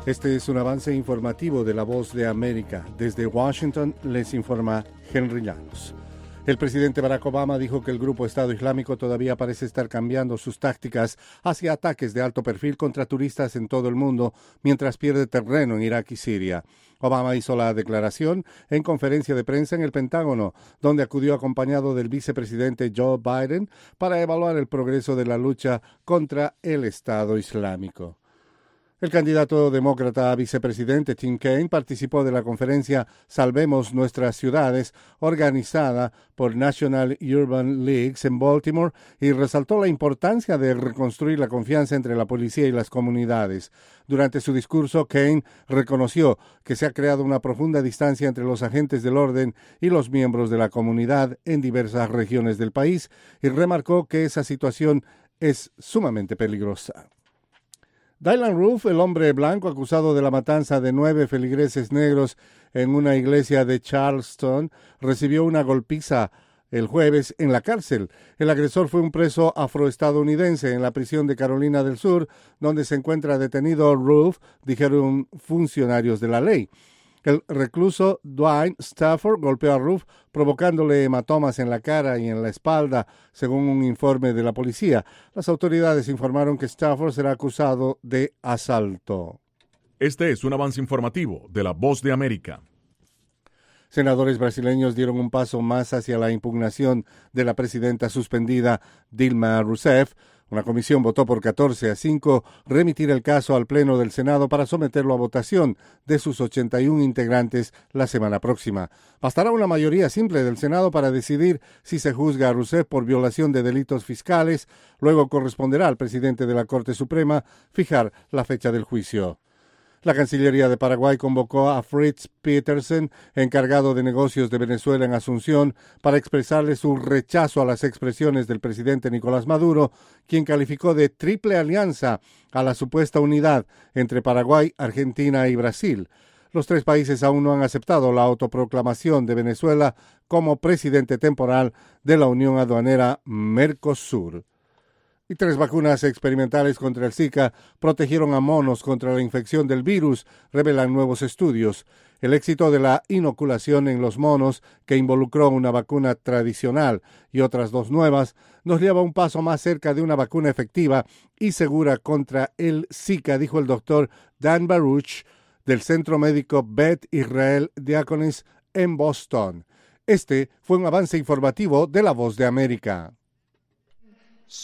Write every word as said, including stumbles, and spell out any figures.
Este es un avance informativo de La Voz de América. Desde Washington les informa Henry Llanos. El presidente Barack Obama dijo que el grupo Estado Islámico todavía parece estar cambiando sus tácticas hacia ataques de alto perfil contra turistas en todo el mundo, mientras pierde terreno en Irak y Siria. Obama hizo la declaración en conferencia de prensa en el Pentágono, donde acudió acompañado del vicepresidente Joe Biden para evaluar el progreso de la lucha contra el Estado Islámico. El candidato demócrata a vicepresidente Tim Kaine participó de la conferencia Salvemos Nuestras Ciudades, organizada por National Urban Leagues en Baltimore, y resaltó la importancia de reconstruir la confianza entre la policía y las comunidades. Durante su discurso, Kaine reconoció que se ha creado una profunda distancia entre los agentes del orden y los miembros de la comunidad en diversas regiones del país y remarcó que esa situación es sumamente peligrosa. Dylann Roof, el hombre blanco acusado de la matanza de nueve feligreses negros en una iglesia de Charleston, recibió una golpiza el jueves en la cárcel. El agresor fue un preso afroestadounidense en la prisión de Carolina del Sur, donde se encuentra detenido Roof, dijeron funcionarios de la ley. El recluso Dwayne Stafford golpeó a Roof, provocándole hematomas en la cara y en la espalda, según un informe de la policía. Las autoridades informaron que Stafford será acusado de asalto. Este es un avance informativo de La Voz de América. Senadores brasileños dieron un paso más hacia la impugnación de la presidenta suspendida Dilma Rousseff. Una comisión votó por catorce a cinco remitir el caso al Pleno del Senado para someterlo a votación de sus ochenta y uno integrantes la semana próxima. Bastará una mayoría simple del Senado para decidir si se juzga a Rousseff por violación de delitos fiscales. Luego corresponderá al presidente de la Corte Suprema fijar la fecha del juicio. La Cancillería de Paraguay convocó a Fritz Petersen, encargado de negocios de Venezuela en Asunción, para expresarle su rechazo a las expresiones del presidente Nicolás Maduro, quien calificó de triple alianza a la supuesta unidad entre Paraguay, Argentina y Brasil. Los tres países aún no han aceptado la autoproclamación de Venezuela como presidente temporal de la Unión Aduanera Mercosur. Y tres vacunas experimentales contra el Zika protegieron a monos contra la infección del virus, revelan nuevos estudios. El éxito de la inoculación en los monos, que involucró una vacuna tradicional y otras dos nuevas, nos lleva un paso más cerca de una vacuna efectiva y segura contra el Zika, dijo el doctor Dan Baruch del Centro Médico Beth Israel Deaconess en Boston. Este fue un avance informativo de La Voz de América.